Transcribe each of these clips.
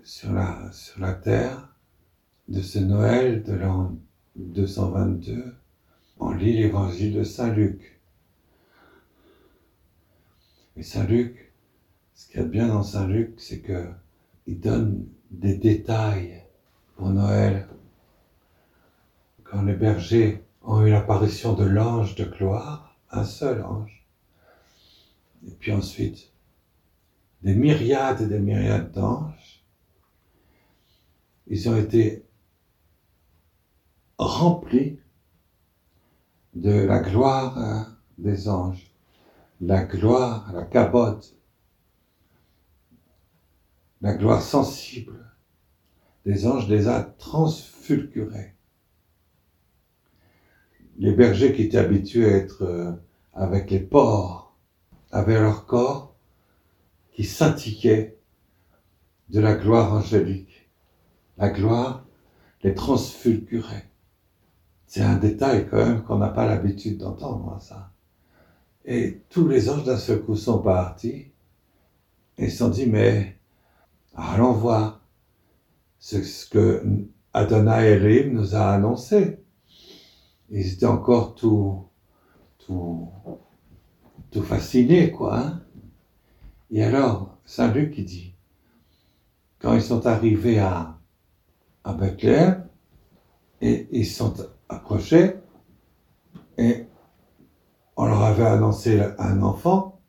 sur la terre de ce Noël de l'an 222, on lit l'évangile de Saint Luc. Et Saint Luc, ce qu'il y a de bien dans Saint Luc, c'est qu'il donne des détails pour Noël. Quand les bergers ont eu l'apparition de l'ange de gloire, un seul ange, et puis ensuite des myriades et des myriades d'anges, ils ont été remplis de la gloire des anges, la gloire, la kabod, la gloire sensible des anges les a transfigurés. Les bergers qui étaient habitués à être avec les porcs avaient leur corps qui scintillait de la gloire angélique. La gloire les transfigurait. C'est un détail quand même qu'on n'a pas l'habitude d'entendre, ça. Et tous les anges d'un seul coup sont partis et se sont dit, mais allons voir ce que Adonai Elohim nous a annoncé. Ils étaient encore tout fascinés, quoi. Hein. Et alors, Saint Luc, il dit, quand ils sont arrivés à Bethléem, et ils sont approchés, et on leur avait annoncé un enfant,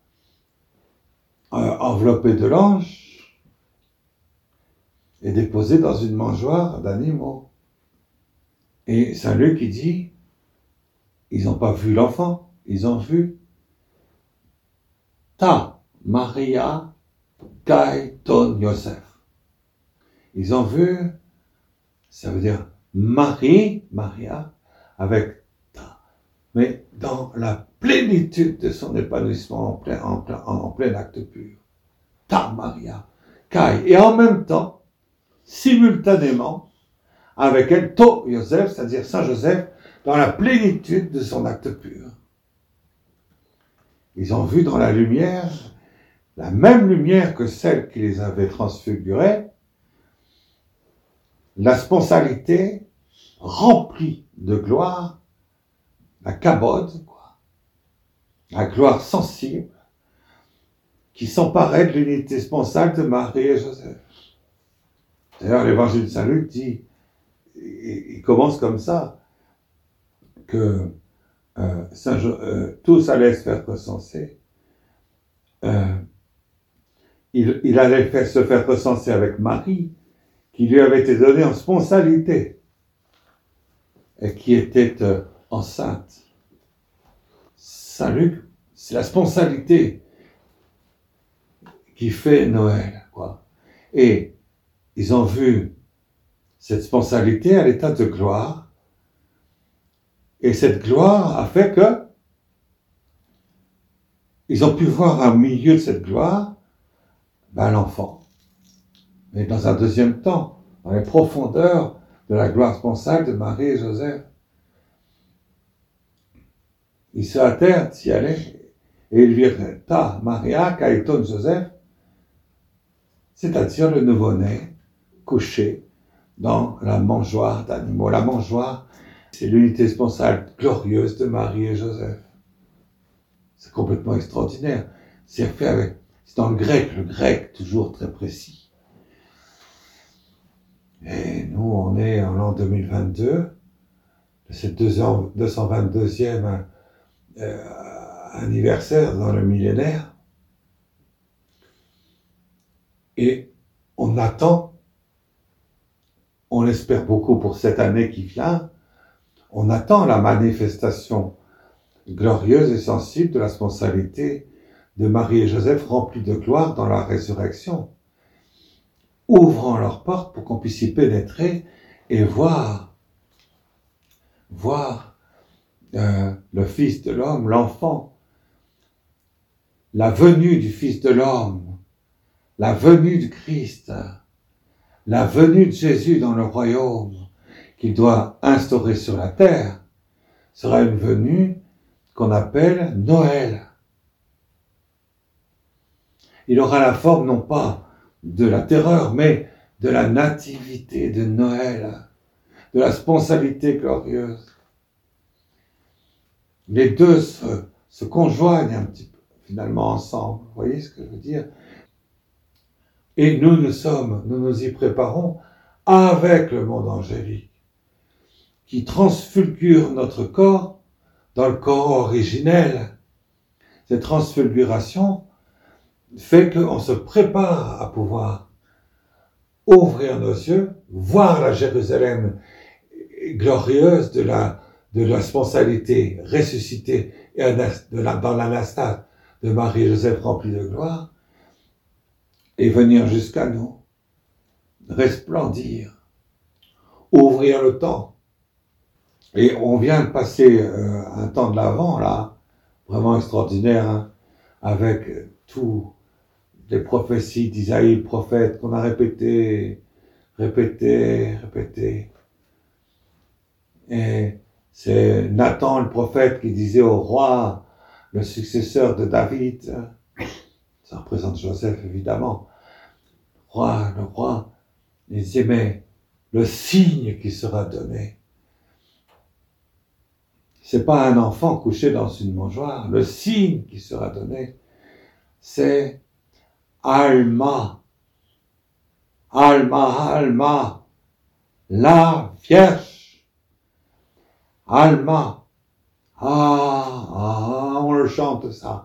enveloppé de l'ange, et déposé dans une mangeoire d'animaux. Et Saint Luc, il dit, ils n'ont pas vu l'enfant, ils ont vu Ta Maria Kai Ton Yosef. Ils ont vu, ça veut dire Maria, avec Ta, mais dans la plénitude de son épanouissement en plein acte pur. Ta Maria Kai. Et en même temps, simultanément, avec elle, To Yosef, c'est-à-dire Saint Joseph, dans la plénitude de son acte pur. Ils ont vu dans la lumière, la même lumière que celle qui les avait transfigurés, la sponsalité remplie de gloire, la kabod, la gloire sensible, qui s'emparait de l'unité sponsale de Marie et Joseph. D'ailleurs, l'évangile de Saint Luc dit, il commence comme ça, que tous allaient se faire recenser. Il allait se faire recenser avec Marie, qui lui avait été donnée en sponsalité, et qui était enceinte. Saint Luc, c'est la sponsalité qui fait Noël, quoi. Et ils ont vu cette sponsalité à l'état de gloire, et cette gloire a fait que ils ont pu voir au milieu de cette gloire l'enfant. Mais dans un deuxième temps, dans les profondeurs de la gloire sponsale de Marie et Joseph, ils se hâtèrent d'y aller et ils virent Ta Maria Kaiton Joseph, c'est-à-dire le nouveau-né couché dans la mangeoire d'animaux. La mangeoire, c'est l'unité sponsale glorieuse de Marie et Joseph. C'est complètement extraordinaire. C'est dans le grec toujours très précis. Et nous, on est en l'an 2022, c'est 222e anniversaire dans le millénaire. Et on attend, on espère beaucoup pour cette année qui vient, on attend la manifestation glorieuse et sensible de la sponsalité de Marie et Joseph remplis de gloire dans la résurrection, ouvrant leurs portes pour qu'on puisse y pénétrer et voir le Fils de l'homme, l'enfant, la venue du Fils de l'homme, la venue du Christ, la venue de Jésus dans le royaume qu'il doit instaurer sur la terre, sera une venue qu'on appelle Noël. Il aura la forme non pas de la terreur, mais de la nativité de Noël, de la spontanéité glorieuse. Les deux se conjoignent un petit peu, finalement, ensemble. Vous voyez ce que je veux dire? Et nous nous y préparons avec le monde angélique, qui transfigure notre corps dans le corps originel. Cette transfiguration fait qu'on se prépare à pouvoir ouvrir nos yeux, voir la Jérusalem glorieuse de la spontanéité ressuscitée et dans l'anastase de Marie-Joseph remplie de gloire, et venir jusqu'à nous, resplendir, ouvrir le temps. Et on vient de passer un temps de l'Avent, là, vraiment extraordinaire, hein, avec tous les prophéties d'Isaïe, le prophète, qu'on a répété. Et c'est Nathan, le prophète, qui disait au roi, le successeur de David, ça représente Joseph, évidemment, le roi, il disait, mais le signe qui sera donné, c'est pas un enfant couché dans une mangeoire, le signe qui sera donné, c'est Alma, la Vierge, Alma, on le chante ça,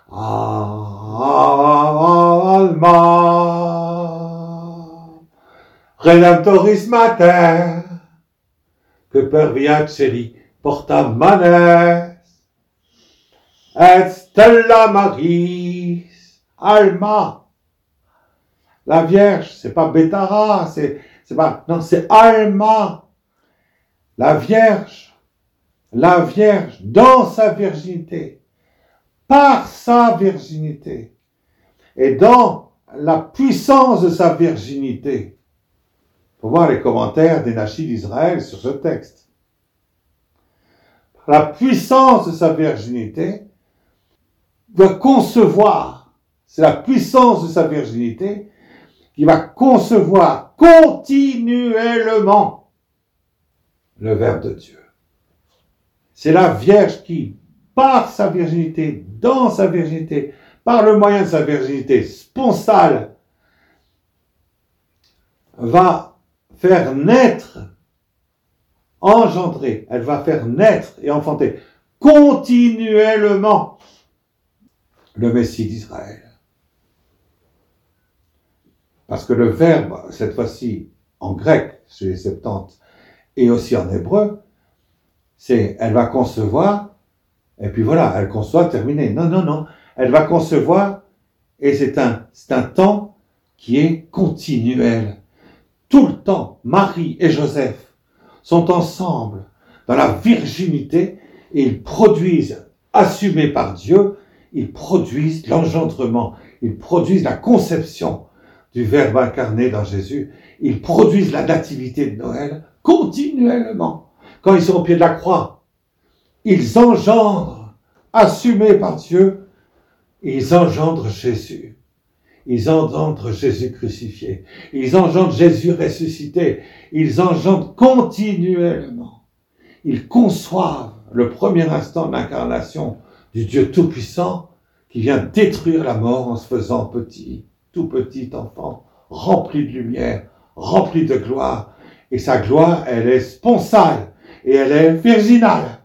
Alma, Redemptoris Mater, que perviat celi porta manes, et stella Maris, Alma. La Vierge, c'est pas Bétara, c'est Alma. La Vierge, dans sa virginité, par sa virginité, et dans la puissance de sa virginité. Faut voir les commentaires des Nashis d'Israël sur ce texte. La puissance de sa virginité doit concevoir, c'est la puissance de sa virginité qui va concevoir continuellement le Verbe de Dieu. C'est la Vierge qui, par sa virginité, dans sa virginité, par le moyen de sa virginité sponsale, va faire naître, engendrer, elle va faire naître et enfanter continuellement le Messie d'Israël. Parce que le verbe, cette fois-ci, en grec, chez les Septante, et aussi en hébreu, c'est, elle va concevoir, et puis voilà, elle conçoit, terminé. Non, elle va concevoir, et c'est un temps qui est continuel. Tout le temps, Marie et Joseph sont ensemble dans la virginité, et ils produisent, assumés par Dieu, ils produisent l'engendrement, ils produisent la conception du Verbe incarné dans Jésus, ils produisent la nativité de Noël continuellement. Quand ils sont au pied de la croix, ils engendrent, assumés par Dieu, ils engendrent Jésus. Ils engendrent Jésus crucifié. Ils engendrent Jésus ressuscité. Ils engendrent continuellement. Ils conçoivent le premier instant de l'incarnation du Dieu Tout-Puissant qui vient détruire la mort en se faisant petit. Tout petit enfant, rempli de lumière, rempli de gloire. Et sa gloire, elle est sponsale et elle est virginale.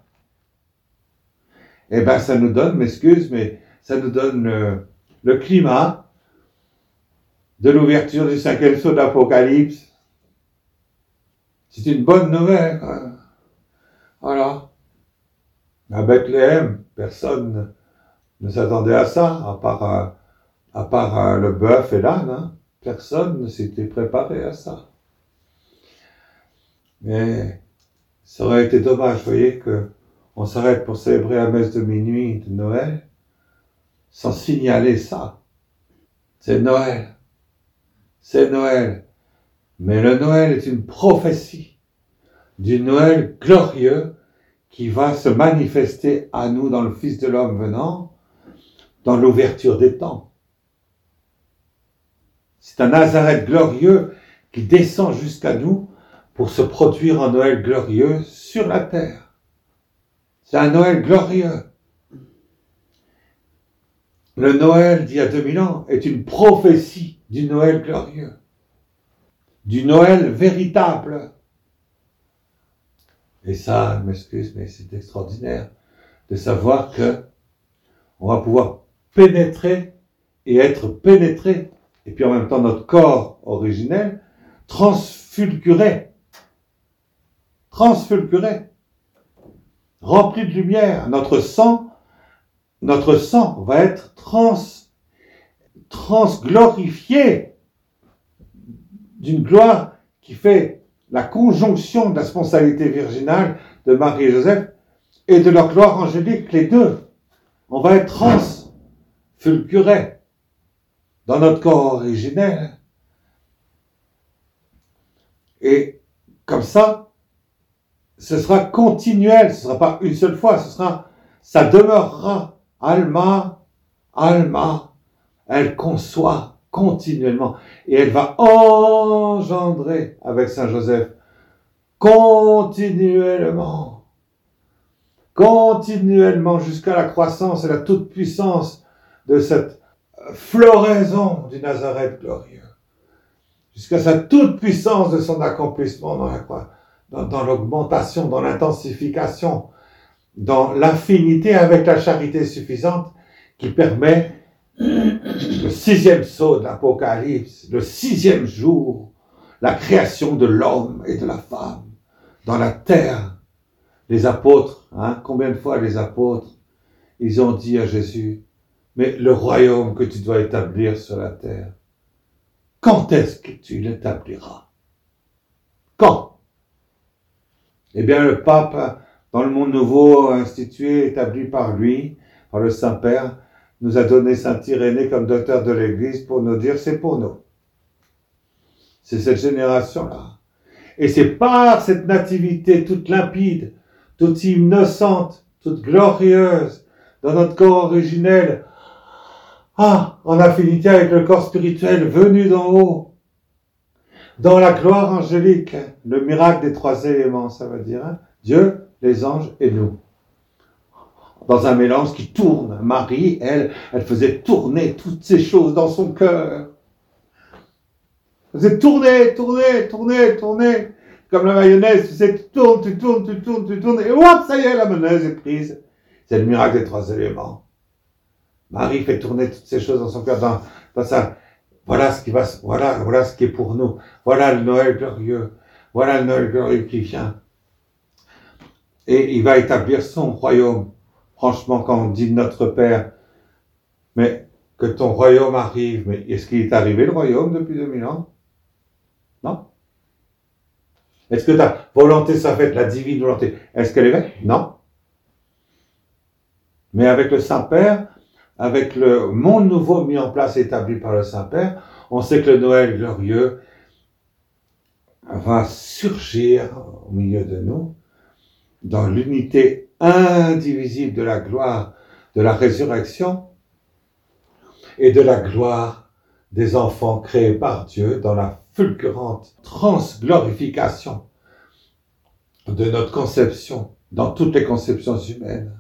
Eh bien, ça nous donne, m'excuse, mais ça nous donne le climat de l'ouverture du 5e sceau d'Apocalypse. C'est une bonne nouvelle. Hein. Voilà. À Bethléem, personne ne s'attendait à ça, à part le bœuf et l'âne, hein. Personne ne s'était préparé à ça. Mais ça aurait été dommage, vous voyez, qu'on s'arrête pour célébrer la messe de minuit de Noël, sans signaler ça. C'est Noël. Mais le Noël est une prophétie du Noël glorieux qui va se manifester à nous dans le Fils de l'homme venant, dans l'ouverture des temps. C'est un Nazareth glorieux qui descend jusqu'à nous pour se produire en Noël glorieux sur la terre. C'est un Noël glorieux. Le Noël d'il y a 2000 ans est une prophétie du Noël glorieux, du Noël véritable. Et ça, je m'excuse, mais c'est extraordinaire de savoir que on va pouvoir pénétrer et être pénétré, et puis en même temps notre corps originel transfiguré, rempli de lumière. Notre sang va être transglorifié d'une gloire qui fait la conjonction de la spontanéité virginale de Marie et Joseph et de leur gloire angélique, les deux. On va être transfiguré dans notre corps originel. Et comme ça, ce sera continuel, ce ne sera pas une seule fois, ça demeurera. Alma, elle conçoit continuellement. Et elle va engendrer avec Saint Joseph continuellement jusqu'à la croissance et la toute-puissance de cette floraison du Nazareth glorieux. Jusqu'à sa toute-puissance de son accomplissement dans l'augmentation, dans l'intensification, dans l'infinité avec la charité suffisante qui permet le 6e sceau de l'Apocalypse, le 6e jour, la création de l'homme et de la femme dans la terre. Les apôtres, combien de fois les apôtres, ils ont dit à Jésus, mais le royaume que tu dois établir sur la terre, quand est-ce que tu l'établiras? Quand? Eh bien, le pape, dans le monde nouveau institué, établi par lui, par le Saint-Père, nous a donné Saint Irénée comme docteur de l'Église pour nous dire, c'est pour nous. C'est cette génération-là. Et c'est par cette nativité toute limpide, toute innocente, toute glorieuse, dans notre corps originel, en affinité avec le corps spirituel venu d'en haut, dans la gloire angélique, le miracle des 3 éléments, ça veut dire, Dieu, les anges et nous. Dans un mélange qui tourne. Marie, elle faisait tourner toutes ces choses dans son cœur. Elle faisait tourner. Comme la mayonnaise, tu tournes, et hop, ça y est, la mayonnaise est prise. C'est le miracle des 3 éléments. Marie fait tourner toutes ces choses dans son cœur, dans sa, voilà ce qui est pour nous. Voilà le Noël glorieux. Voilà le Noël glorieux qui vient. Et il va établir son royaume. Franchement, quand on dit notre Père, mais que ton royaume arrive, mais est-ce qu'il est arrivé le royaume depuis 2000 ans? Non. Est-ce que ta volonté soit faite, la divine volonté, est-ce qu'elle est faite? Non. Mais avec le Saint-Père, avec le monde nouveau mis en place, établi par le Saint-Père, on sait que le Noël glorieux va surgir au milieu de nous, dans l'unité indivisible de la gloire de la résurrection et de la gloire des enfants créés par Dieu dans la fulgurante transglorification de notre conception dans toutes les conceptions humaines.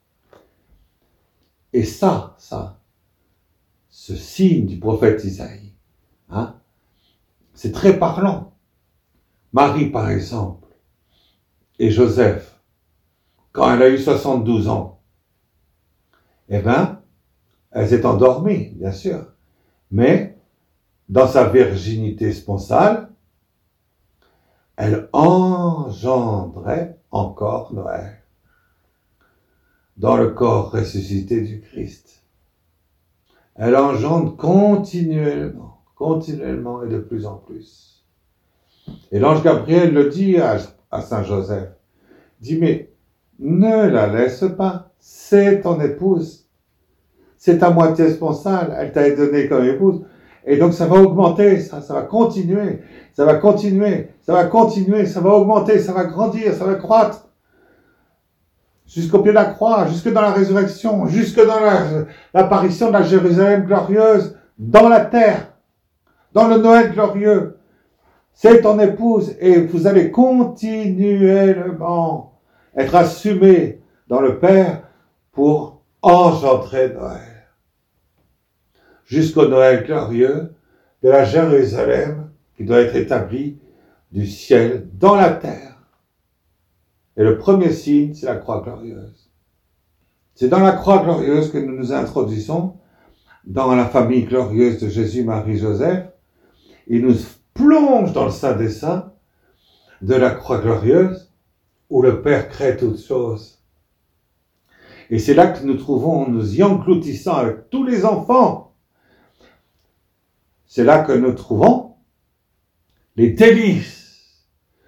Et ça, ce signe du prophète Isaïe, c'est très parlant. Marie, par exemple, et Joseph, quand elle a eu 72 ans, elles étaient endormies, bien sûr, mais dans sa virginité sponsale, elle engendrait encore Noël dans le corps ressuscité du Christ. Elle engendre continuellement et de plus en plus. Et l'ange Gabriel le dit à Saint Joseph, dit, mais ne la laisse pas, c'est ton épouse, c'est ta moitié sponsale, elle t'a donné comme épouse, et donc ça va augmenter, ça va continuer, ça va augmenter, ça va grandir, ça va croître, jusqu'au pied de la croix, jusque dans la résurrection, jusque dans l'apparition de la Jérusalem glorieuse dans la terre, dans le Noël glorieux. C'est ton épouse et vous allez continuellement être assumé dans le Père pour engendrer Noël. Jusqu'au Noël glorieux de la Jérusalem qui doit être établie du ciel dans la terre. Et le premier signe, c'est la croix glorieuse. C'est dans la croix glorieuse que nous nous introduisons dans la famille glorieuse de Jésus, Marie, Joseph. Il nous plonge dans le sein des saints de la croix glorieuse où le Père crée toutes choses. Et c'est là que nous trouvons, en nous y engloutissant avec tous les enfants, c'est là que nous trouvons les délices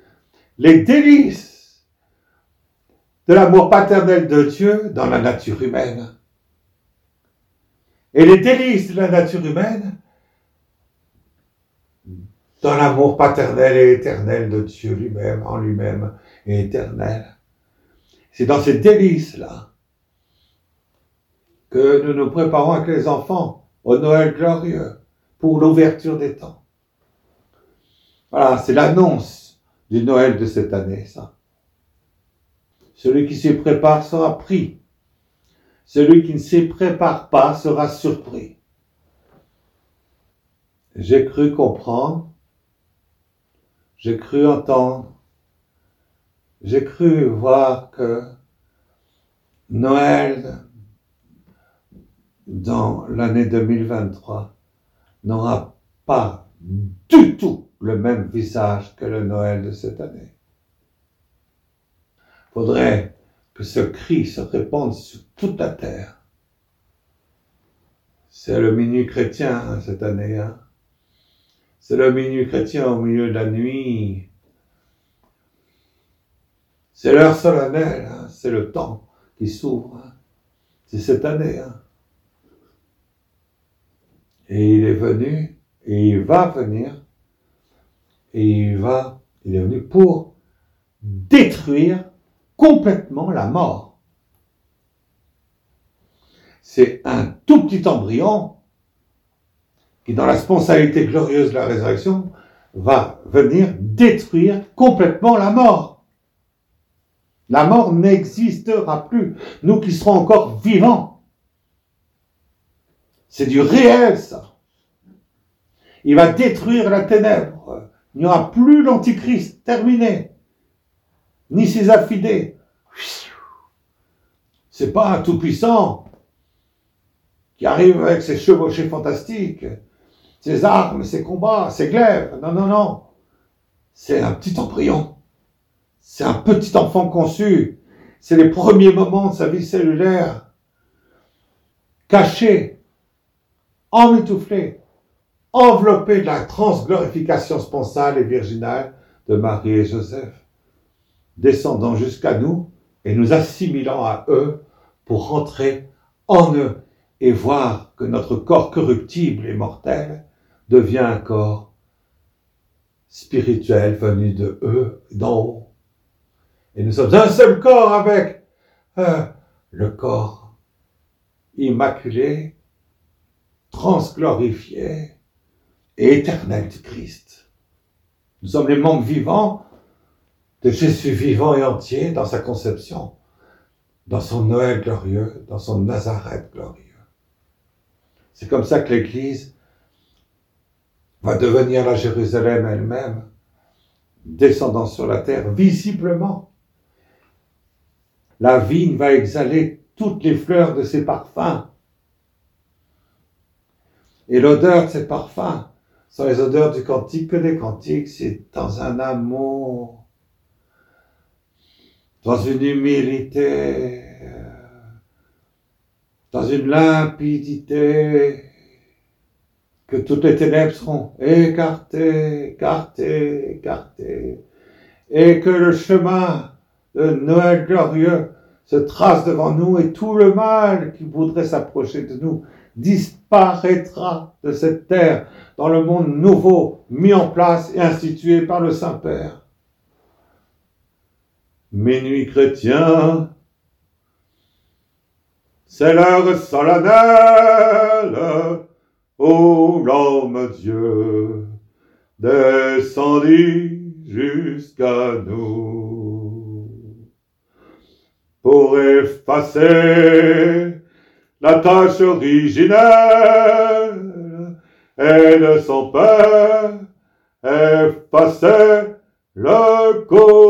de l'amour paternel de Dieu dans la nature humaine. Et les délices de la nature humaine dans l'amour paternel et éternel de Dieu lui-même, en lui-même et éternel. C'est dans ces délices-là que nous nous préparons avec les enfants au Noël glorieux pour l'ouverture des temps. Voilà, c'est l'annonce du Noël de cette année, ça. Celui qui s'y prépare sera pris. Celui qui ne s'y prépare pas sera surpris. J'ai cru comprendre, j'ai cru entendre, j'ai cru voir que Noël, dans l'année 2023, n'aura pas du tout le même visage que le Noël de cette année. Il faudrait que ce cri se répande sur toute la terre. C'est le minuit chrétien cette année. Hein. C'est le minuit chrétien au milieu de la nuit. C'est l'heure solennelle. Hein. C'est le temps qui s'ouvre. Hein. C'est cette année. Hein. Et il est venu, et il va venir, et il est venu pour détruire complètement la mort. C'est un tout petit embryon qui, dans la spontanéité glorieuse de la résurrection, va venir détruire complètement la mort. La mort n'existera plus. Nous qui serons encore vivants. C'est du réel, ça. Il va détruire la ténèbre. Il n'y aura plus l'Antichrist. Terminé. Ni ses affidés. C'est pas un tout-puissant qui arrive avec ses chevauchées fantastiques, ses armes, ses combats, ses glaives. Non, non, non. C'est un petit embryon. C'est un petit enfant conçu. C'est les premiers moments de sa vie cellulaire. Caché, emmitouflé, enveloppé de la transglorification sponsale et virginale de Marie et Joseph, descendant jusqu'à nous et nous assimilant à eux pour rentrer en eux et voir que notre corps corruptible et mortel devient un corps spirituel venu de eux, d'en haut. Et nous sommes un seul corps avec le corps immaculé, transglorifié et éternel du Christ. Nous sommes les membres vivants de Jésus vivant et entier dans sa conception, dans son Noël glorieux, dans son Nazareth glorieux. C'est comme ça que l'Église va devenir la Jérusalem elle-même, descendant sur la terre visiblement. La vigne va exhaler toutes les fleurs de ses parfums. Et l'odeur de ces parfums sont les odeurs du cantique que des cantiques. C'est dans un amour, dans une humilité, dans une limpidité, que toutes les ténèbres seront écartées, écartées, écartées, et que le chemin de Noël glorieux se trace devant nous et tout le mal qui voudrait s'approcher de nous disparaîtra de cette terre dans le monde nouveau mis en place et institué par le Saint-Père. Minuit chrétien, c'est l'heure solennelle où l'homme Dieu descendit jusqu'à nous pour effacer la tâche originelle et de son Père effacer le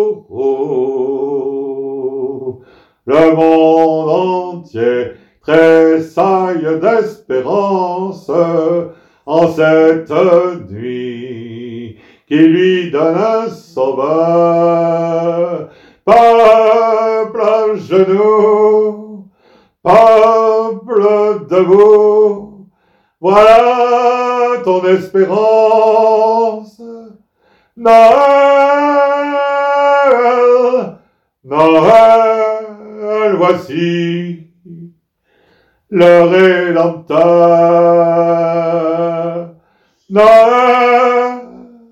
coraux. Le monde entier tressaille d'espérance en cette nuit qui lui donne un sauveur. Peuple à genoux, peuple debout, voilà ton espérance. Noël, Noël, voici le Rédempteur. Noël,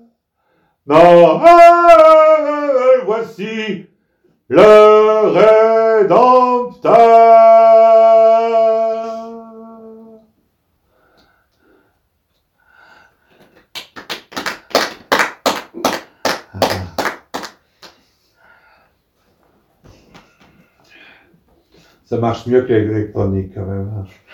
Noël, voici le Rédempteur. Ça marche mieux que l'électronique quand même.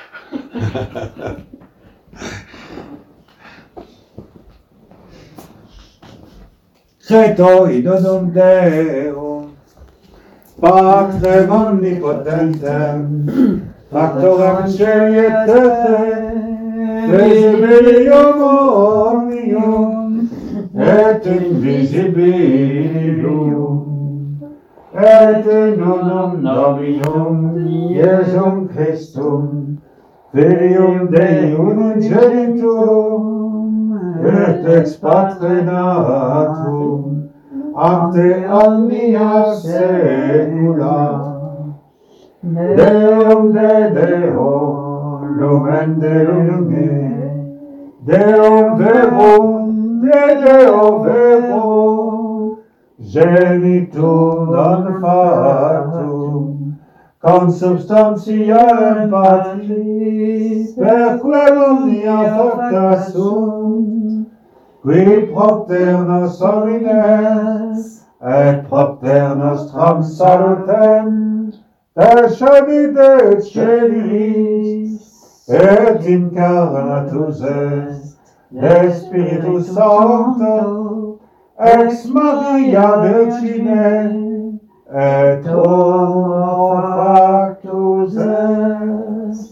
Credo idodum Deum, Patrem omnipotentem, Factorem Celietem, Visibilium omnium, et invisibilium, et in unum Dominum, Iesum Christum, Filium Dei unigenitum, et ex Patre natum, ante omnia saecula, Deum de Deo, lumen de lume, Deum verum de Deo verum, genitum non fatum, consubstantialem Patris, per quem omnia facta sunt, qui propter nos homines, et propter nostram salutem, descendit de celis, et incarnatus est, de Spiritus Sancto, ex Maria Virgine, et homo factus est.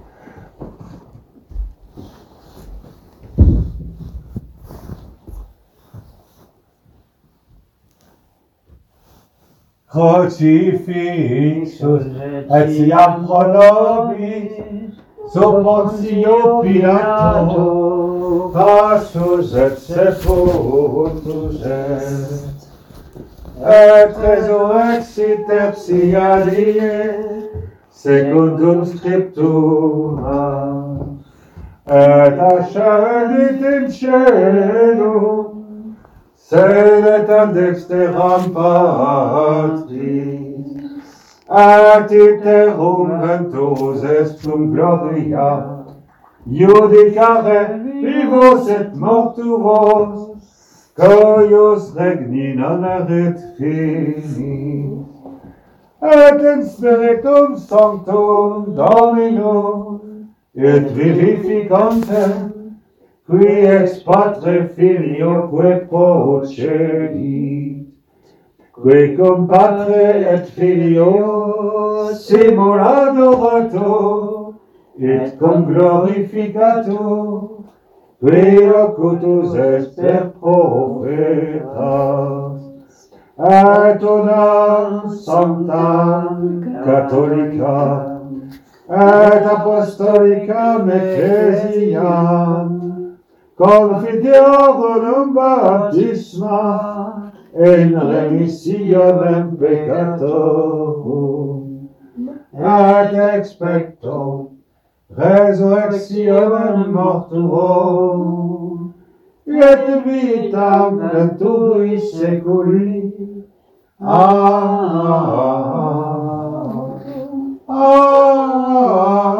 Crucifixus etiam pro nobis, sub Pontio Pilato, passus et sepultus est, et resurrexit tertia die, secundum Scriptura, et ascendit in caelum, sedet ad dexteram Patris, ad iterum ventus est cum gloria, judicare vivos et mortuos, cujus regni non erit finis, et in Spiritum Sanctum Dominum, et vivificantem, qui ex Patre Filioque procedit, qui cum Patre et Filio simuladorator, et cum glorificator, qui locutus est per profetas, et unam sanctam catholicam, et apostolicam ecclesiam, confidiorum baptisma, in remissionem peccatorum, et expecto resurrectionem mortuorum, et vitam venturi seculi. Amen. Amen.